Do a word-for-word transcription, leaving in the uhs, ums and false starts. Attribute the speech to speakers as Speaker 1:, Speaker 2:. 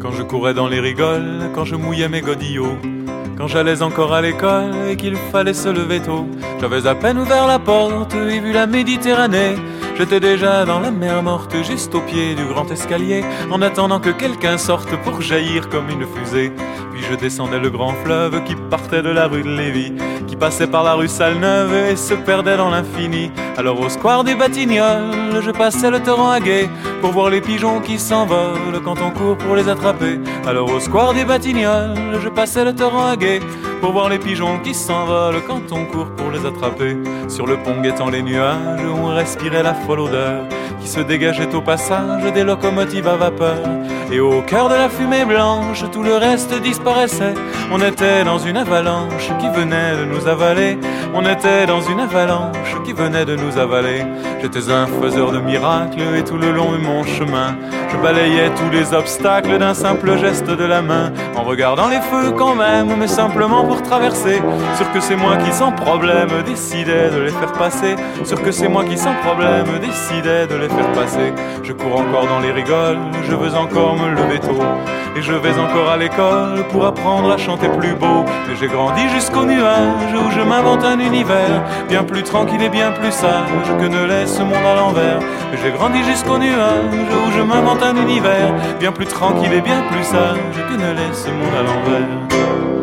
Speaker 1: Quand je courais dans les rigoles, quand je mouillais mes godillots, quand j'allais encore à l'école et qu'il fallait se lever tôt, j'avais à peine ouvert la porte et vu la Méditerranée. J'étais déjà dans la mer morte, juste au pied du grand escalier, en attendant que quelqu'un sorte pour jaillir comme une fusée. Puis je descendais le grand fleuve qui partait de la rue de Lévis, qui passait par la rue Salneuve et se perdait dans l'infini. Alors au square des Batignolles, je passais le torrent à gué pour voir les pigeons qui s'envolent quand on court pour les attraper. Alors au square des Batignolles, je passais le torrent à gué pour voir les pigeons qui s'envolent quand on court pour les attraper. Sur le pont guettant les nuages, où on respirait la folle odeur qui se dégageait au passage des locomotives à vapeur. Et au cœur de la fumée blanche, tout le reste disparaissait. On était dans une avalanche qui venait de nous avaler. On était dans une avalanche qui venait de nous avaler. J'étais un faiseur de miracles et tout le long de mon chemin, je balayais tous les obstacles d'un simple geste de la main. En regardant les feux quand même, mais simplement pour traverser. Sûr que c'est moi qui sans problème décidais de les faire passer. Sûr que c'est moi qui sans problème décidais de les faire passer. Je cours encore dans les rigoles, je veux encore me lever tôt, et je vais encore à l'école pour apprendre à chanter plus beau. Mais j'ai grandi jusqu'au nuage où je m'invente un univers bien plus tranquille et bien plus sage que ne laisse ce monde à l'envers. Mais j'ai grandi jusqu'au nuage où je m'invente un univers bien plus tranquille et bien plus sage que ne laisse ce monde à l'envers.